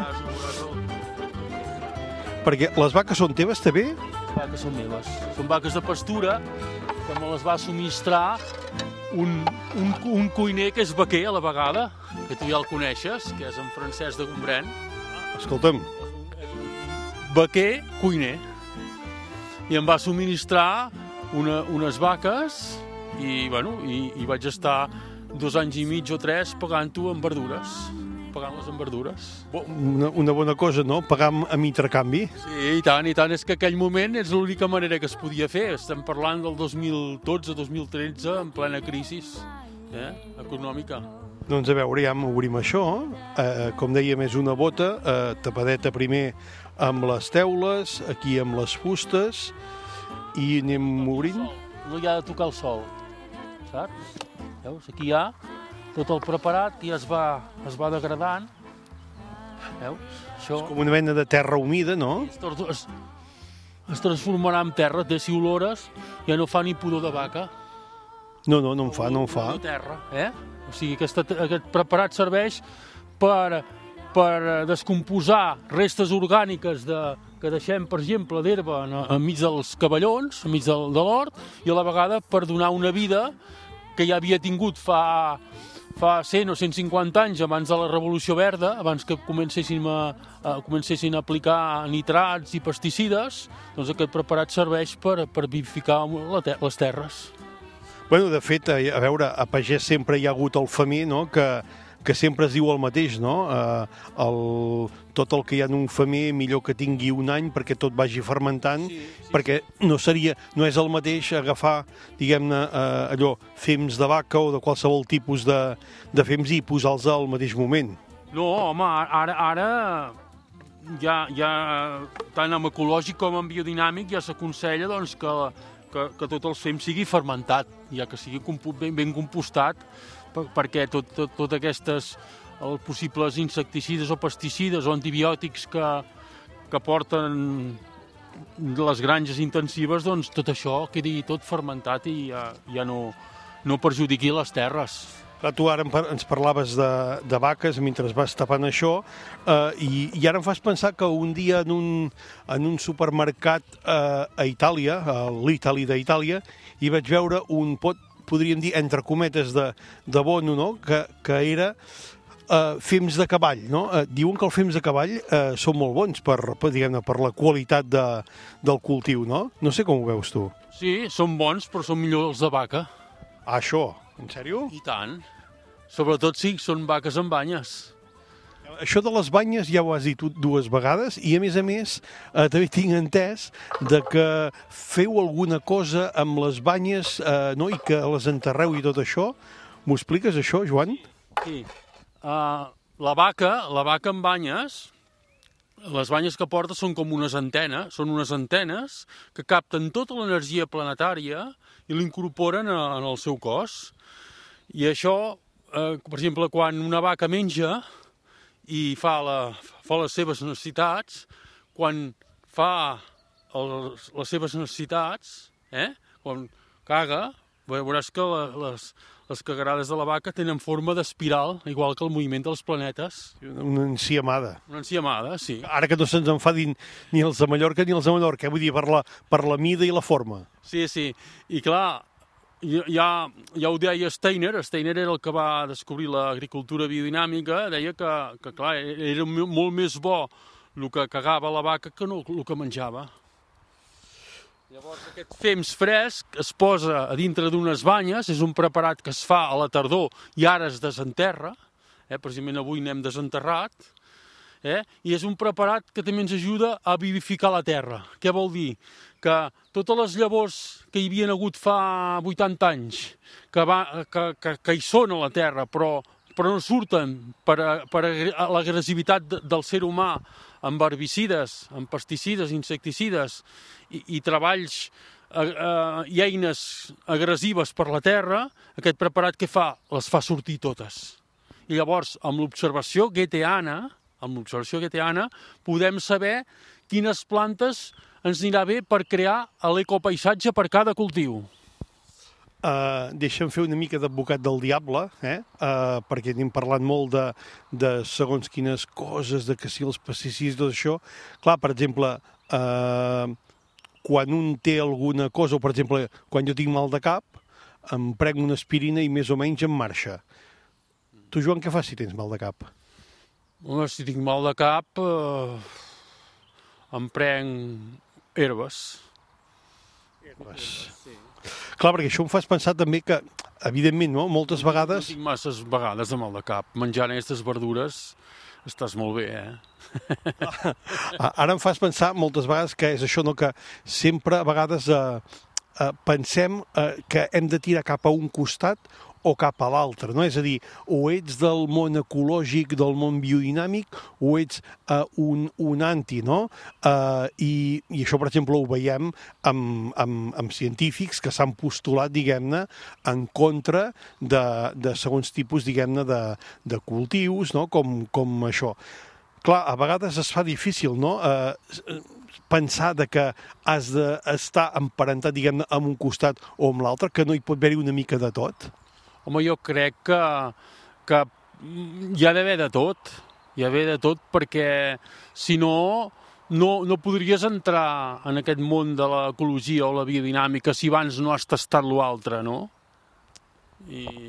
Perquè les vaques són teves, també? Les vaques són meves. Són vaques de pastura que me les va subministrar un, un, un cuiner que és vaquer a la vegada, que tu ja el coneixes, que és en Francesc de Gombrèn. Escolta'm. Vaquer, cuiner. I em va subministrar una, unes vaques i, bueno, i, i vaig estar dos anys i mig o tres pagant-ho en verdures, pagant-les en verdures. Una, una bona cosa, no?, pagar amb intercanvi. Sí, i tant, i tant. És que aquell moment és l'única manera que es podia fer. Estem parlant del dos mil dotze dos mil tretze, en plena crisi eh, econòmica. Doncs a veure, ja obrim això. Eh, com dèiem, és una bota, eh, tapadeta primer amb les teules, aquí amb les fustes, i anem obrint. No hi ha de tocar el sol, saps? Veus? Aquí hi ha tot el preparat i es va, es va degradant. Veus? Això... És com una mena de terra humida, no? Es, es, es transformarà en terra, té si olores, ja no fa ni pudor de vaca. No, no, no en fa, no en fa. De terra, eh? O sigui, aquesta, aquest preparat serveix per... per descomposar restes orgàniques de, que deixem, per exemple, d'herba enmig dels cavallons, enmig de, de l'hort, i a la vegada per donar una vida que ja havia tingut fa fa cent o cent cinquanta anys, abans de la Revolució Verda, abans que comencessin a, a, comencessin a aplicar nitrats i pesticides, doncs aquest preparat serveix per, per vivificar la te les terres. Bueno, de fet, a, a veure, a pagès sempre hi ha hagut el femer, no?, que, que sempre es diu el mateix, no? Eh, el, tot el que hi ha en un femer millor que tingui un any perquè tot vagi fermentant, sí, sí, perquè no seria, no és el mateix agafar, diguem-ne, eh, allò, fems de vaca o de qualsevol tipus de, de fems i posar-los al mateix moment. No, home, ara, ara ja, ja tant en ecològic com en biodinàmic ja s'aconsella doncs, que, que, que tot el fem sigui fermentat, ja que sigui ben, ben compostat, perquè tot, tot, tot aquestes els possibles insecticides o pesticides o antibiòtics que, que porten les granges intensives, doncs tot això quedi tot fermentat i ja, ja no, no perjudiqui les terres. Clar, tu ara ens parlaves de, de vaques mentre vas tapant això eh, i, i ara em fas pensar que un dia en un, en un supermercat eh, a Itàlia, a l'Italy d'Itàlia, hi vaig veure un pot, podríem dir, entre cometes, de, de bono, no?, que, que era eh, fems de cavall, no? Eh, diuen que els fems de cavall eh, són molt bons per, per, diguem-ne, per la qualitat de, del cultiu, no? No sé com ho veus tu. Sí, són bons, però són millors els de vaca. Ah, això? En sèrio? I tant. Sobretot sí, són vaques amb banyes. Això de les banyes ja ho has dit dues vegades i, a més a més, eh, també tinc entès de que feu alguna cosa amb les banyes eh, no? I que les enterreu i tot això. M'ho expliques, això, Joan? Sí. Uh, la vaca, la vaca amb banyes, les banyes que porta són com unes antenes, són unes antenes que capten tota l'energia planetària i l'incorporen en el seu cos. I això, eh, per exemple, quan una vaca menja i fa, la, fa les seves necessitats, quan fa els, les seves necessitats, eh? Quan caga, veuràs que la, les, les cagarades de la vaca tenen forma d'espiral, igual que el moviment dels planetes. Una enciamada. Una enciamada, sí. Ara que no se'ns enfadin ni els de Mallorca ni els de Menorca, vull dir, per la, per la mida i la forma. Sí, sí. I clar, ja, ja ho deia Steiner, Steiner era el que va descobrir l'agricultura biodinàmica, deia que, que clar, era molt més bo el que cagava la vaca que no el que menjava. Llavors aquest fems fresc es posa a dintre d'unes banyes, és un preparat que es fa a la tardor i ara es desenterra, eh? Precisament avui n'hem desenterrat, eh? I és un preparat que també ens ajuda a vivificar la terra. Què vol dir? Que totes les llavors que hi havien hagut fa vuitanta anys, que, va, que, que, que hi són a la terra, però, però no surten per, a, per a l'agressivitat de, del ser humà amb herbicides, amb pesticides, insecticides i, i treballs eh, eh, i eines agressives per la terra, aquest preparat què fa? Les fa sortir totes. I llavors, amb l'observació goetheana, amb l'observació goetheana, podem saber quines plantes ens anirà bé per crear l'ecopaisatge per cada cultiu. Uh, deixa'm fer una mica d'advocat del diable, eh? uh, perquè anem parlant molt de, de segons quines coses, de que si els pesticides, tot això. Clar, per exemple, uh, quan un té alguna cosa, o per exemple, quan jo tinc mal de cap, em prenc una aspirina i més o menys em marxa. Tu, Joan, què fas si tens mal de cap? Home, si tinc mal de cap, eh, em prenc herbes. Herbes. Sí. Clar, perquè això em fas pensar també que, evidentment, no? Moltes vegades... No tinc masses vegades de mal de cap. Menjant aquestes verdures estàs molt bé, eh? Ara em fas pensar moltes vegades que és això, no? Que sempre, a vegades, eh, eh, pensem eh, que hem de tirar cap a un costat o cap a l'altre, no? És a dir, o ets del món ecològic, del món biodinàmic, o ets uh, un, un anti, no? Uh, i, I això, per exemple, ho veiem amb, amb, amb científics que s'han postulat, diguem-ne, en contra de, de segons tipus, diguem-ne, de, de cultius, no? Com, com això. Clar, a vegades es fa difícil, no? Uh, pensar de que has d'estar emparentat, diguem-ne, amb un costat o amb l'altre, que no hi pot haver-hi una mica de tot. Home, jo crec que, que hi ha d'haver de tot, hi ha d'haver de tot perquè si no, no, no podries entrar en aquest món de l'ecologia o la biodinàmica si abans no has tastat l'altre, no? I,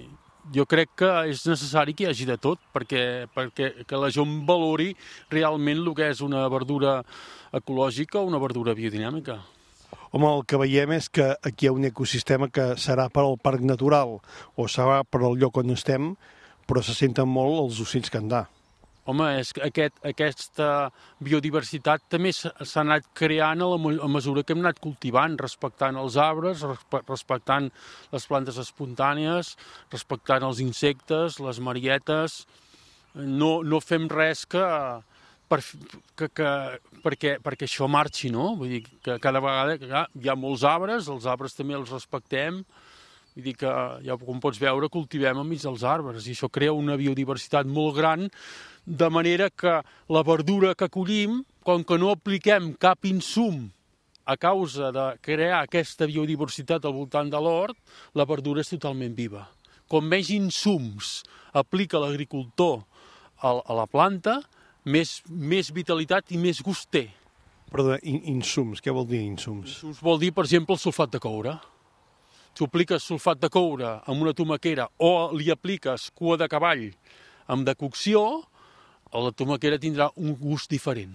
jo crec que és necessari que hi hagi de tot, perquè, perquè que la gent valori realment el que és una verdura ecològica o una verdura biodinàmica. Home, el que veiem és que aquí hi ha un ecosistema que serà per al parc natural o serà per al lloc on estem, però se senten molt els ocells cantar. Home, és que aquest, aquesta biodiversitat també s'ha anat creant a, la, a mesura que hem anat cultivant, respectant els arbres, respectant les plantes espontànies, respectant els insectes, les marietes. No, no fem res que, per, que, que, perquè, perquè això marxi, no? Vull dir que cada vegada que hi ha molts arbres, els arbres també els respectem, vull dir que, ja, com pots veure, cultivem enmig dels arbres i això crea una biodiversitat molt gran, de manera que la verdura que collim, com que no apliquem cap insum a causa de crear aquesta biodiversitat al voltant de l'hort, la verdura és totalment viva. Com més insums aplica l'agricultor a la planta, més, més vitalitat i més gust té. Perdó, insums, què vol dir insums? Insums vol dir, per exemple, el sulfat de coure. Si apliques sulfat de coure amb una tomaquera o li apliques cua de cavall amb decocció, la tomaquera tindrà un gust diferent.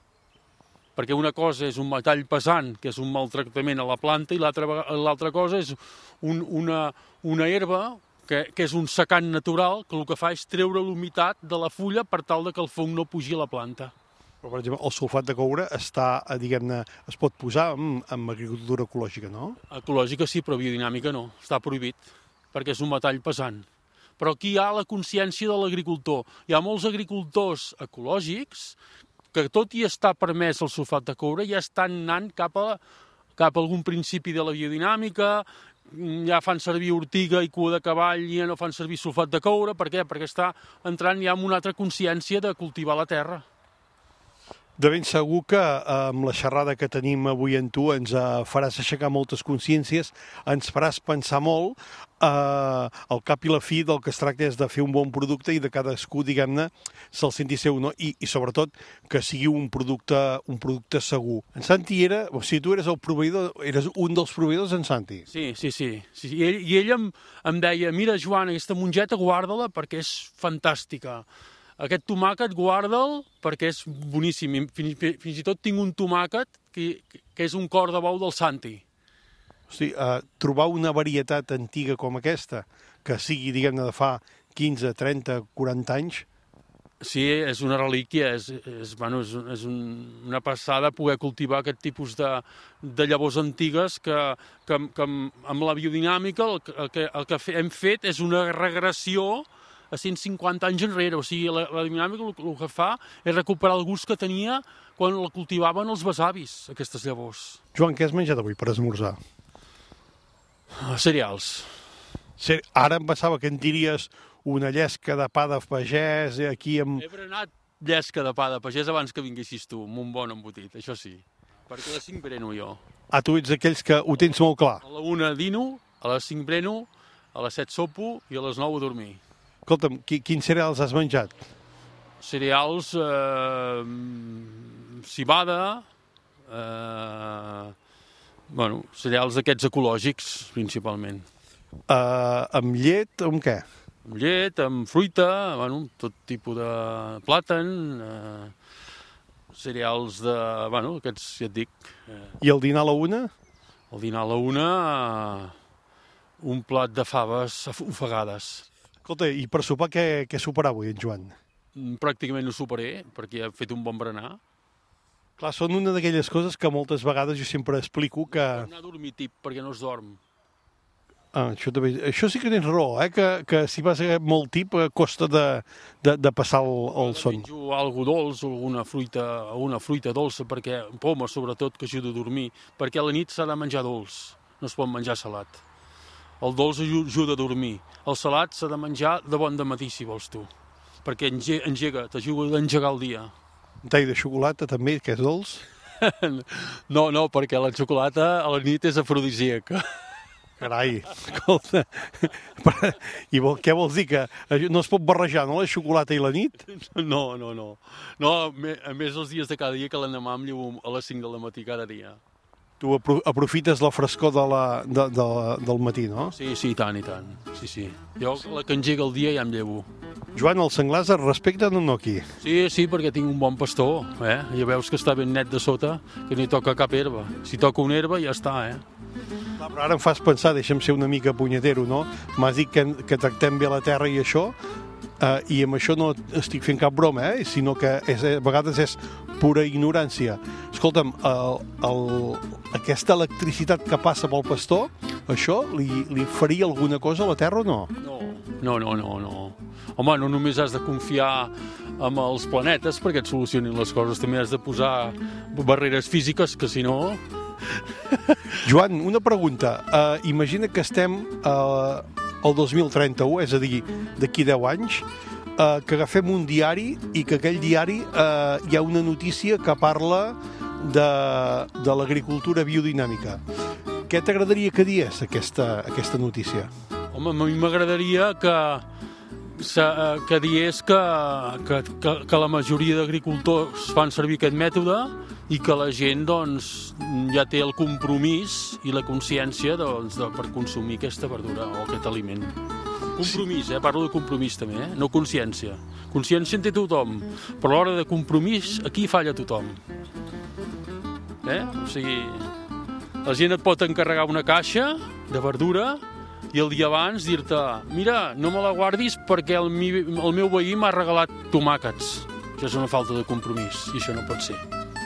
Perquè una cosa és un metall pesant, que és un maltractament a la planta, i l'altra cosa és un, una, una herba que, que és un secant natural, que el que fa és treure l'humitat de la fulla per tal de que el fong no pugi a la planta. Però, per exemple, el sulfat de coure està, diguem-ne, es pot posar en, en agricultura ecològica, no? Ecològica sí, però biodinàmica no. Està prohibit, perquè és un metall pesant. Però aquí hi ha la consciència de l'agricultor. Hi ha molts agricultors ecològics que, tot i estar permès el sulfat de coure, ja estan anant cap a, cap a algun principi de la biodinàmica, ja fan servir ortiga i cua de cavall, ja no fan servir sulfat de coure. Per què? Perquè està entrant ja en una altra consciència de cultivar la terra. De ben segur que amb la xerrada que tenim avui en tu ens faràs aixecar moltes consciències, ens faràs pensar molt. Eh, al cap i la fi del que es tracta és de fer un bon producte i de cadascú, diguem-ne, se'l senti seu, no? I, i sobretot que sigui un producte, un producte segur. En Santi era, o sigui, tu eres el proveïdor, eres un dels proveïdors en Santi. Sí, sí, sí. sí. I ell, i ell em, em deia, mira, Joan, aquesta mongeta guarda-la perquè és fantàstica. Aquest tomàquet guarda'l perquè és boníssim. Fins, fins i tot tinc un tomàquet que, que és un cor de bou del Santi. O sigui, uh, trobar una varietat antiga com aquesta, que sigui, diguem-ne, de fa quinze, trenta, quaranta anys... Sí, és una relíquia, és, és, bueno, és, és un, una passada poder cultivar aquest tipus de, de llavors antigues que, que, que amb la biodinàmica el, el, que, el que hem fet és una regressió a cent cinquanta anys enrere. O sigui, la, la dinàmica el, el que fa és recuperar el gust que tenia quan la cultivaven els besavis, aquestes llavors. Joan, què has menjat avui per esmorzar? Uh, cereals. Ara em pensava que en diries una llesca de pa de pagès aquí amb... He berenat llesca de pa de pagès abans que vinguessis tu, amb un bon embotit, això sí. Perquè a les cinc bereno jo. Ah, tu ets aquells que ho tens molt clar. A la una dino, a les cinc bereno, a les set sopo i a les nou a dormir. Escolta'm, quins cereals has menjat? Cereals, eh, cibada, eh, bueno, cereals d'aquests ecològics, principalment. Uh, amb llet, amb què? Amb llet, amb fruita, bueno, tot tipus de plàtan, eh, cereals de, bueno, aquests, ja et dic. Eh. I el dinar a la una? El dinar a la una, eh, un plat de faves ofegades. Escolta, i per sopar què, què soparà avui, en Joan? Pràcticament no soparé, perquè he fet un bon berenar. Clar, són una d'aquelles coses que moltes vegades jo sempre explico que... Anar a dormir tip, perquè no es dorm. Ah, això, també, això sí que tens raó, eh? que, que si vas molt tip costa de, de, de passar el, el son. Menjo algo dolç, alguna fruita, alguna fruita dolça, perquè poma sobretot, que ajuda a dormir, perquè a la nit s'ha de menjar dolç, no es pot menjar salat. El dolç ajuda a dormir, el salat s'ha de menjar de bon dematí, si vols tu, perquè engega, t'ajuda a engegar el dia. Un tall de xocolata també, que és dolç? No, no, perquè la xocolata a la nit és afrodisíaca. Carai, escolta, i vol, què vols dir, que no es pot barrejar, no, la xocolata i la nit? No, no, no. No, a més els dies de cada dia que l'endemà em llevo a les cinc de la matí cada dia. Tu apro- aprofites la frescor de la, de, de, del matí, no? Sí, sí, i tant, i tant. Sí, sí. Jo la que engega el dia ja em llevo. Joan, els senglars es respecten o no aquí? Sí, sí, perquè tinc un bon pastor, eh? Ja veus que està ben net de sota, que no hi toca cap herba. Si toca una herba ja està, eh? Clar, però ara em fas pensar, deixa'm ser una mica punyetero, no? M'has dit que, que tractem bé la terra i això, eh, i amb això no estic fent cap broma, eh? Sinó que és, a vegades és pura ignorància. Escolta'm, el, el, aquesta electricitat que passa pel pastor, això li, li faria alguna cosa a la terra o no? No, no, no, no, no. Home, no només has de confiar en els planetes perquè et solucionin les coses, també has de posar barreres físiques, que si no... Joan, una pregunta. Uh, imagina que estem uh, el dos mil trenta-u, és a dir, d'aquí deu anys, uh, que agafem un diari i que aquell diari uh, hi ha una notícia que parla de, de l'agricultura biodinàmica. Què t'agradaria que diés aquesta, aquesta notícia? Home, a mi m'agradaria que, que diés que, que, que, que la majoria d'agricultors fan servir aquest mètode i que la gent doncs, ja té el compromís i la consciència doncs, de, per consumir aquesta verdura o aquest aliment. Compromís, eh? Parlo de compromís també, eh? No consciència. Consciència en té tothom, però a l'hora de compromís aquí falla tothom. Eh? O sigui, la gent et pot encarregar una caixa de verdura i el dia abans dir-te mira, no me la guardis perquè el, mi, el meu veí m'ha regalat tomàquets. Això és una falta de compromís i això no pot ser.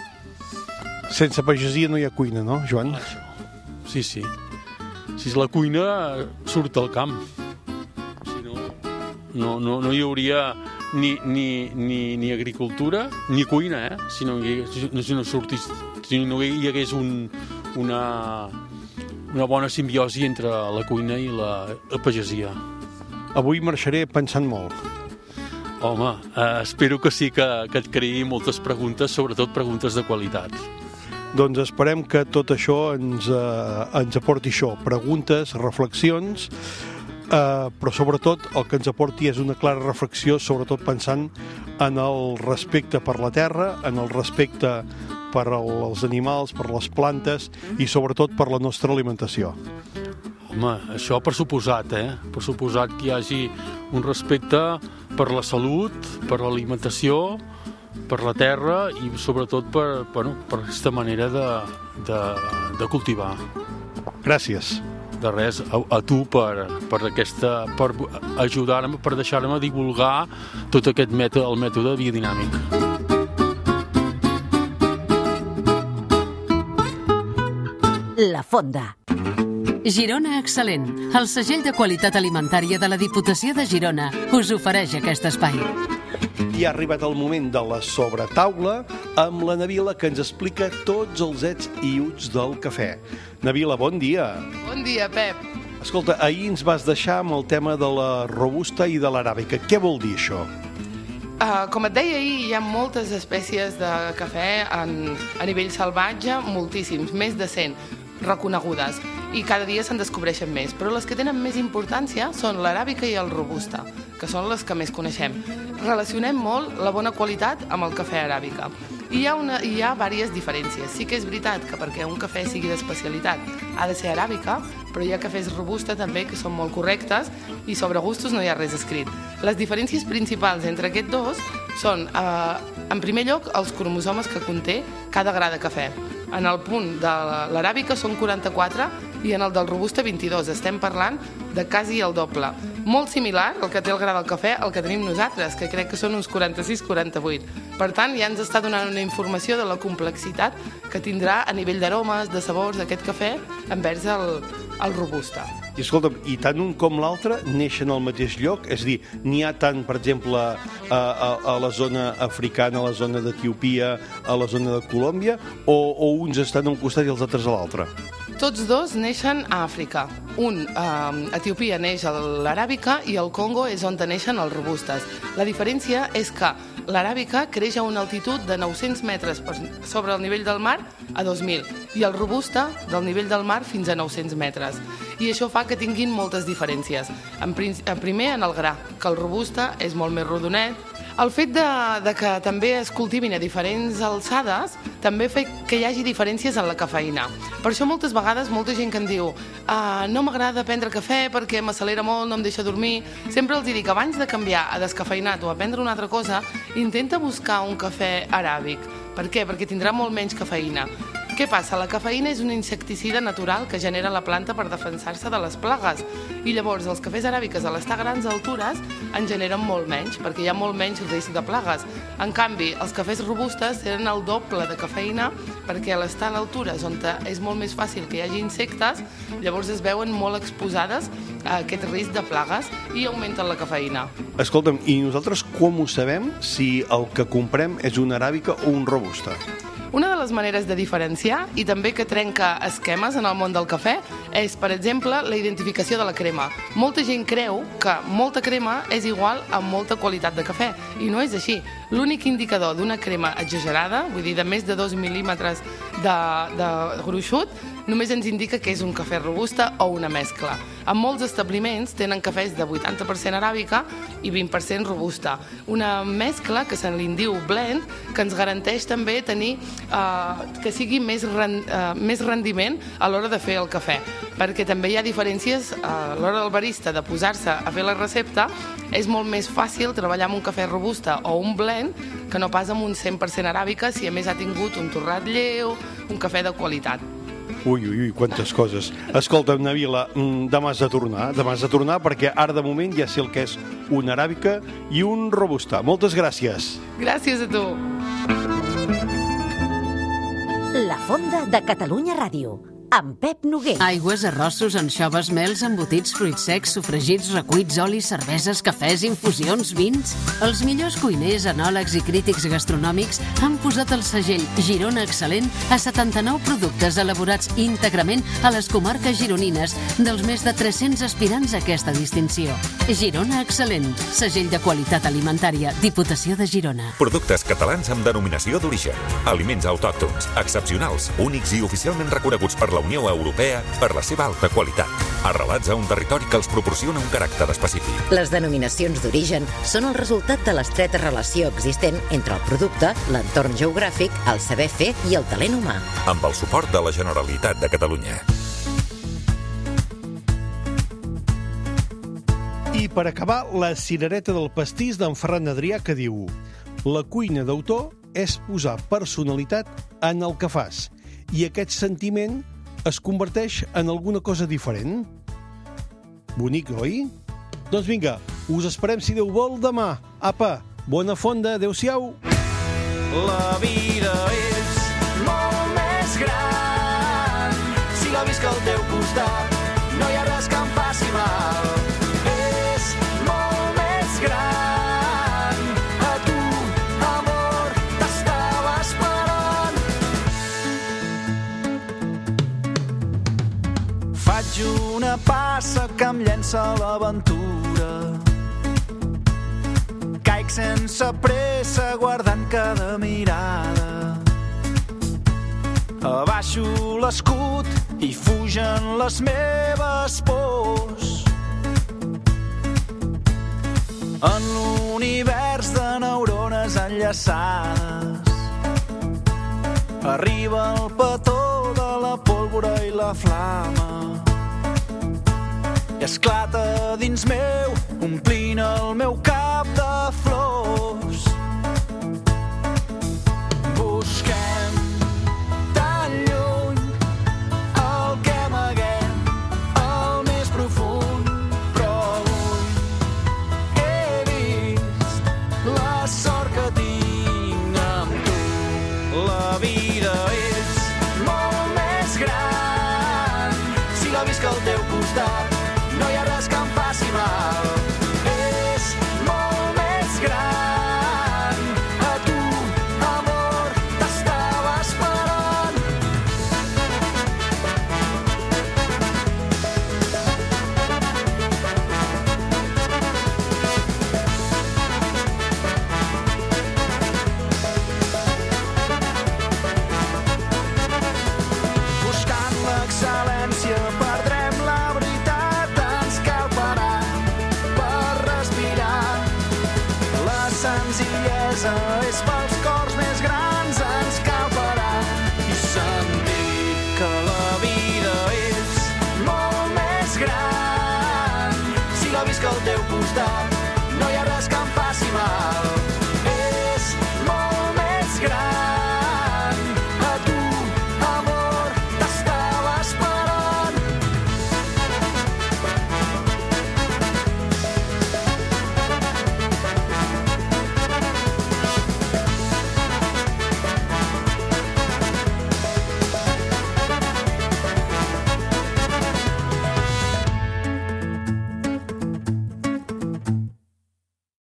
Sense pagesia no hi ha cuina, no, Joan? Sí, sí. Si és la cuina, surt al camp. Si no, no, no, no hi hauria ni, ni, ni, ni agricultura ni cuina, eh? Si no hi, si no sortís, si no hi hagués un, una, una bona simbiosi entre la cuina i la, la pagesia. Avui marxaré pensant molt. Home, eh, espero que sí que, que et creï moltes preguntes, sobretot preguntes de qualitat. Doncs esperem que tot això ens, eh, ens aporti això, preguntes, reflexions, eh, però sobretot el que ens aporti és una clara reflexió, sobretot pensant en el respecte per la terra, en el respecte per als animals, per les plantes i sobretot per la nostra alimentació. Home, això per suposat, eh? Per suposat que hi hagi un respecte per la salut, per l'alimentació, per la terra i sobretot per, bueno, per aquesta manera de, de, de cultivar. Gràcies. De res, a, a tu per, per, aquesta, per ajudar-me, per deixar-me divulgar tot aquest mètode, el mètode biodinàmic. La Fonda. Girona Excel·lent, el segell de qualitat alimentària de la Diputació de Girona, us ofereix aquest espai. I ha arribat el moment de la sobretaula amb la Nabila, que ens explica tots els ets i uts del cafè. Nabila, bon dia. Bon dia, Pep. Escolta, ahir ens vas deixar amb el tema de la robusta i de l'aràbica. Què vol dir això? Uh, com et deia ahir, hi ha moltes espècies de cafè en, a nivell salvatge, moltíssims, més de cent reconegudes, i cada dia se'n descobreixen més, però les que tenen més importància són l'aràbica i el robusta, que són les que més coneixem. Relacionem molt la bona qualitat amb el cafè aràbica. I hi ha, una, hi ha diverses diferències. Sí que és veritat que perquè un cafè sigui d'especialitat ha de ser aràbica, però hi ha cafès robusta també que són molt correctes i sobre gustos no hi ha res escrit. Les diferències principals entre aquests dos són, eh, en primer lloc, els cromosomes que conté cada gra de cafè. En el punt de l'aràbica són quaranta-quatre i en el del robusta vint-i-dos. Estem parlant de quasi el doble. Molt similar al que té el gra del cafè al que tenim nosaltres, que crec que són uns quaranta-sis quaranta-vuit. Per tant, ja ens està donant una informació de la complexitat que tindrà a nivell d'aromes, de sabors, aquest cafè envers el, el robusta. I escolta'm, i tant un com l'altre neixen al mateix lloc? És a dir, n'hi ha tant, per exemple, a, a, a la zona africana, a la zona d'Etiòpia, a la zona de Colòmbia, o, o uns estan a un costat i els altres a l'altre? Tots dos neixen a Àfrica. Un, a Etiòpia, neix a l'aràbica i al Congo és on neixen els robustes. La diferència és que l'aràbica creix a una altitud de nou-cents metres per sobre el nivell del mar a dos mil i el robusta del nivell del mar fins a nou-cents metres. I això fa que tinguin moltes diferències. En, prim, en primer, en el gra, que el robusta és molt més rodonet, El fet de, de que també es cultivin a diferents alçades també fa que hi hagi diferències en la cafeïna. Per això moltes vegades molta gent que em diu uh, no m'agrada prendre cafè perquè m'accelera molt, no em deixa dormir. Sempre els dic, abans de canviar a descafeïnat o a prendre una altra cosa, intenta buscar un cafè aràbic. Per què? Perquè tindrà molt menys cafeïna. Què passa? La cafeïna és un insecticida natural que genera la planta per defensar-se de les plagues. I llavors els cafès aràbics a l'estar a grans altures en generen molt menys, perquè hi ha molt menys risc de plagues. En canvi, els cafès robustes tenen el doble de cafeïna perquè a l'estar a altures on és molt més fàcil que hi hagi insectes, llavors es veuen molt exposades a aquest risc de plagues i augmenten la cafeïna. Escolta'm, i nosaltres com ho sabem si el que comprem és una aràbica o un robusta? Una de les maneres de diferenciar, i també que trenca esquemes en el món del cafè, és, per exemple, la identificació de la crema. Molta gent creu que molta crema és igual a molta qualitat de cafè, i no és així. L'únic indicador d'una crema exagerada, vull dir, de més de dos mil·límetres de, de gruixut, només ens indica que és un cafè robusta o una mescla. En molts establiments tenen cafès de vuitanta per cent aràbica i vint per cent robusta. Una mescla que se li diu blend, que ens garanteix també tenir eh, que sigui més, rend, eh, més rendiment a l'hora de fer el cafè. Perquè també hi ha diferències eh, a l'hora del barista de posar-se a fer la recepta. És molt més fàcil treballar amb un cafè robusta o un blend que no pas amb un cent per cent aràbica si a més ha tingut un torrat lleu, un cafè de qualitat. Ui, ui, ui, quantes coses. Escolta'm, Nabila, demà has de tornar, demà has de tornar perquè ara de moment ja sé el que és una aràbica i un robusta. Moltes gràcies. Gràcies a tu. La Fonda de Catalunya Ràdio, amb Pep Noguer. Aigües, arrossos, anxoves, mels, embotits, fruits secs, sofregits, recuits, olis, cerveses, cafès, infusions, vins... Els millors cuiners, enòlegs i crítics gastronòmics han posat el segell Girona Excel·lent a setanta-nou productes elaborats íntegrament a les comarques gironines dels més de tres-cents aspirants a aquesta distinció. Girona Excel·lent, segell de qualitat alimentària, Diputació de Girona. Productes catalans amb denominació d'origen. Aliments autòctons, excepcionals, únics i oficialment reconeguts per la Unió Europea per la seva alta qualitat, arrelats a un territori que els proporciona un caràcter específic. Les denominacions d'origen són el resultat de l'estreta relació existent entre el producte, l'entorn geogràfic, el saber fer i el talent humà. Amb el suport de la Generalitat de Catalunya. I per acabar, la cirereta del pastís d'en Ferran Adrià que diu: la cuina d'autor és posar personalitat en el que fas i aquest sentiment es converteix en alguna cosa diferent. Bonic, oi? Doncs vinga, us esperem, si Déu vol, demà. Apa, bona fonda, adéu-siau. La vida és molt més gran si la visc al teu costat. No hi ha res que em faci mal. És molt més gran. A tu, amor, t'estava esperant. Faig una passa que em llença a l'aventura. Caic sense pressa guardant cada mirada. Abaixo l'escut i fugen les meves pors. En l'univers de neurones enllaçades arriba el petó de la pólvora i la flama i esclata dins meu, omplint el meu cap de flors. Busquem tan lluny el que amaguem al més profund, però avui he vist la sort que tinc amb tu. La vida és molt més gran si la visc al teu costat. No hi ha res que em faci mal. És molt més gran. A tu, amor, t'estava esperant. Buscant l'excel·lència perdrem la veritat. costat.